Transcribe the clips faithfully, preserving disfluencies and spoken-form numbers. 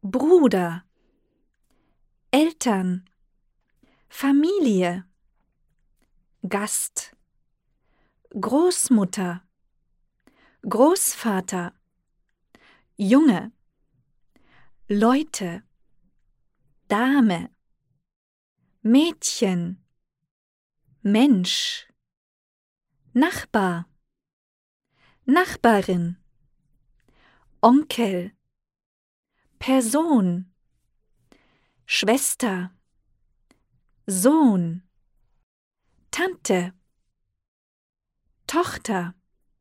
Bruder, Eltern, Familie, Gast, Großmutter, Großvater, Junge, Leute, Dame, Mädchen, Mensch, Nachbar, Nachbarin, Onkel, Person, Schwester, Sohn, Tante, Tochter,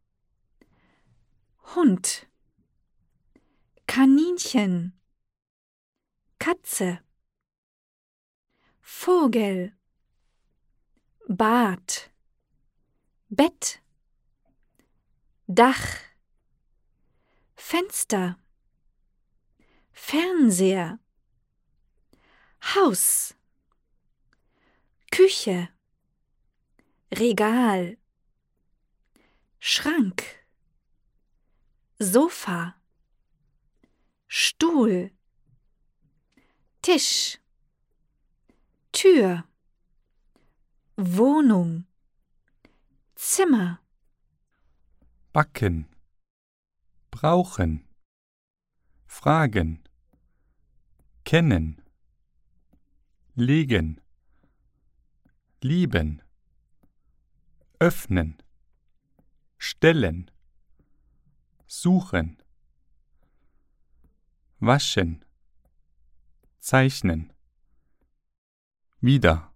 Hund, Kaninchen, Katze, Vogel, Bad, Bett, Dach, Fenster, Fernseher, Haus, Küche, Regal, Schrank, Sofa, Stuhl, Tisch, Tür, Wohnung, Zimmer, backen, brauchen, fragen, kennen, legen, lieben, öffnen, stellen, suchen, waschen, zeichnen, wieder.